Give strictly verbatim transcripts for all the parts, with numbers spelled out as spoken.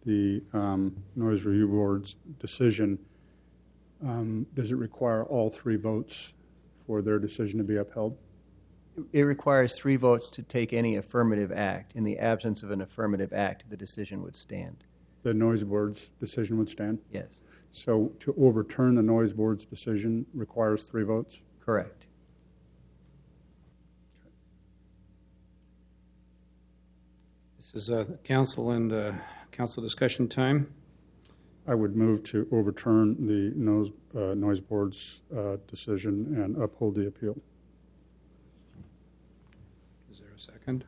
the um, Noise Review Board's decision, um, does it require all three votes for their decision to be upheld? It requires three votes to take any affirmative act. In the absence of an affirmative act, the decision would stand. The Noise Board's decision would stand? Yes. So to overturn the Noise Board's decision requires three votes? Correct. This is uh, council and uh, council discussion time. I would move to overturn the Noise, uh, noise Board's uh, decision and uphold the appeal. Is there a second?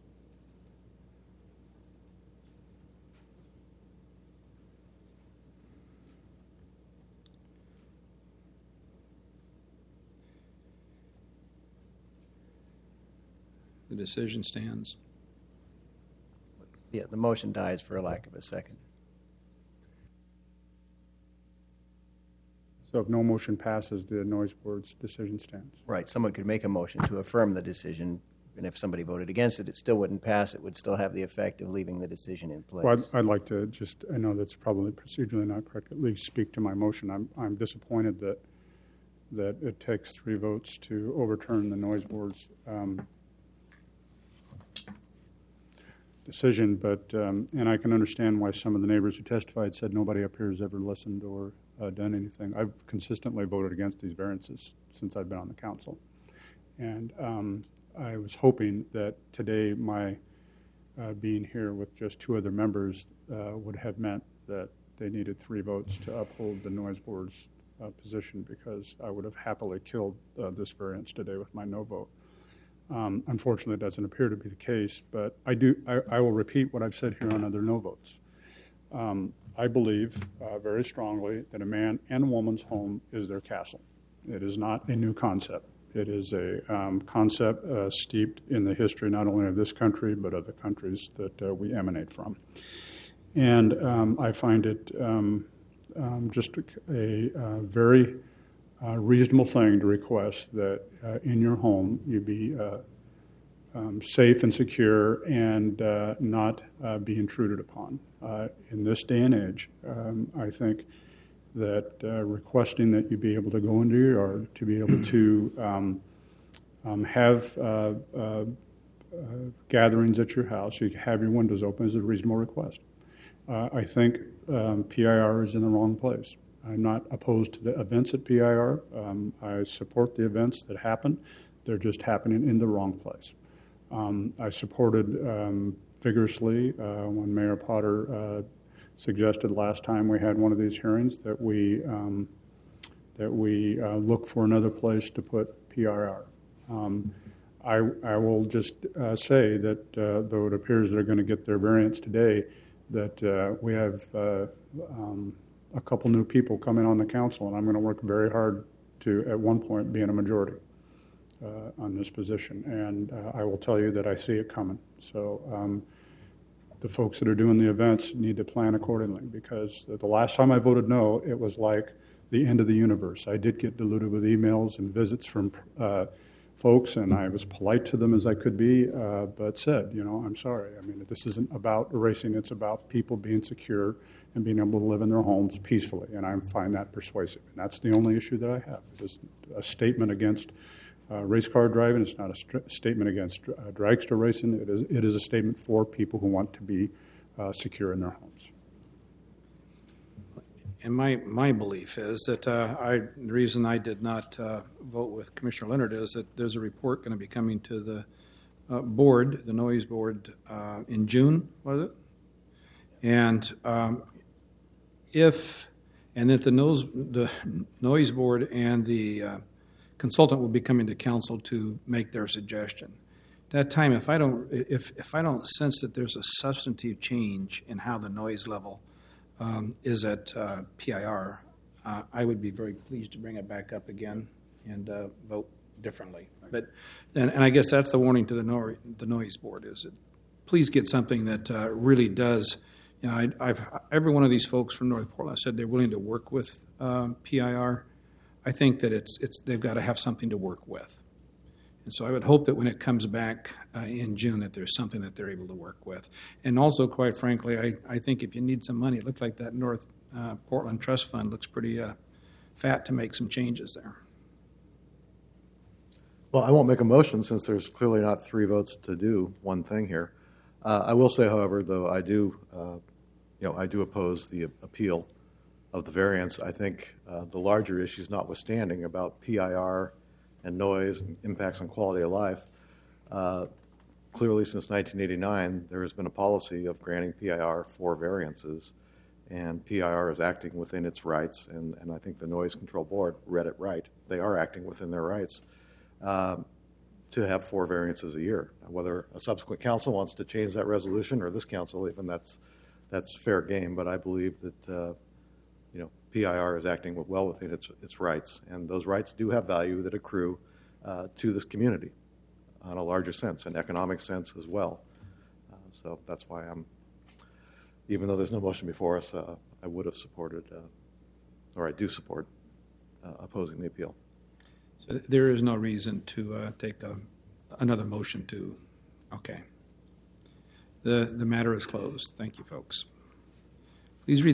The decision stands. Yeah, the motion dies for a lack of a second. So if no motion passes, the Noise Board's decision stands. Right. Someone could make a motion to affirm the decision, and if somebody voted against it, it still wouldn't pass. It would still have the effect of leaving the decision in place. Well, I'd, I'd like to just, I know that's probably procedurally not correct, at least speak to my motion. I'm, I'm disappointed that that it takes three votes to overturn the Noise Board's um, decision, but um, and I can understand why some of the neighbors who testified said nobody up here has ever listened or uh, done anything. I've consistently voted against these variances since I've been on the council, and um, I was hoping that today my uh, being here with just two other members uh, would have meant that they needed three votes to uphold the Noise Board's uh, position, because I would have happily killed uh, this variance today with my no vote. Um, unfortunately, it doesn't appear to be the case, but I do. I, I will repeat what I've said here on other no votes. Um, I believe uh, very strongly that a man and a woman's home is their castle. It is not a new concept. It is a um, concept uh, steeped in the history not only of this country but of the countries that uh, we emanate from. And um, I find it um, um, just a, a, a very Uh, reasonable thing to request that uh, in your home you be uh, um, safe and secure and uh, not uh, be intruded upon. Uh, in this day and age, um, I think that uh, requesting that you be able to go into your yard, to be able to um, um, have uh, uh, uh, gatherings at your house, you can have your windows open, is a reasonable request. Uh, I think um, P I R is in the wrong place. I'm not opposed to the events at P I R. Um, I support the events that happen. They're just happening in the wrong place. Um, I supported um, vigorously uh, when Mayor Potter uh, suggested last time we had one of these hearings that we um, that we uh, look for another place to put P I R. Um, I, I will just uh, say that uh, though it appears they're going to get their variance today, that uh, we have uh, um, a couple new people coming on the council, and I'm going to work very hard to, at one point, be in a majority uh, on this position. And uh, I will tell you that I see it coming. So um, the folks that are doing the events need to plan accordingly, because the last time I voted no, it was like the end of the universe. I did get diluted with emails and visits from uh, folks, and I was polite to them as I could be, uh, but said, you know, I'm sorry. I mean, this isn't about erasing. It's about people being secure and being able to live in their homes peacefully, and I find that persuasive. And that's the only issue that I have. It's a statement against uh, race car driving. It's not a st- statement against uh, dragster racing. It is, it is a statement for people who want to be uh, secure in their homes. And my, my belief is that uh, I, the reason I did not uh, vote with Commissioner Leonard is that there's a report going to be coming to the uh, board, the Noise Board, uh, in June, was it? And um, if, and that the noise, the Noise Board and the uh, consultant will be coming to council to make their suggestion. At that time, if I don't, if if I don't sense that there's a substantive change in how the noise level Um, is at uh, P I R, uh, I would be very pleased to bring it back up again and uh, vote differently. But and, and I guess that's the warning to the, no, the Noise Board, is that please get something that uh, really does. You know, I, I've every one of these folks from North Portland said they're willing to work with um, P I R. I think that it's it's they've got to have something to work with, And so I would hope that when it comes back uh, in June that there's something that they're able to work with. And also, quite frankly, I, I think if you need some money, it looked like that North uh, Portland Trust Fund looks pretty uh, fat to make some changes there. Well, I won't make a motion since there's clearly not three votes to do one thing here. Uh, I will say, however, though I do, uh, you know, I do oppose the appeal of the variance. I think uh, the larger issues notwithstanding about P I R and noise and impacts on quality of life, uh, clearly since nineteen eighty-nine there has been a policy of granting P I R for variances, and P I R is acting within its rights, and, and I think the Noise Control Board read it right. They are acting within their rights uh, to have four variances a year. Whether a subsequent council wants to change that resolution or this council, even that's that's fair game. But I believe that uh, you know P I R is acting well within its its rights, and those rights do have value that accrue uh, to this community on a larger sense, an economic sense as well. Uh, so that's why I'm, even though there's no motion before us, uh, I would have supported, uh, or I do support uh, opposing the appeal. So there is no reason to uh, take a, another motion to, okay. The, the matter is closed. Thank you, folks. Please read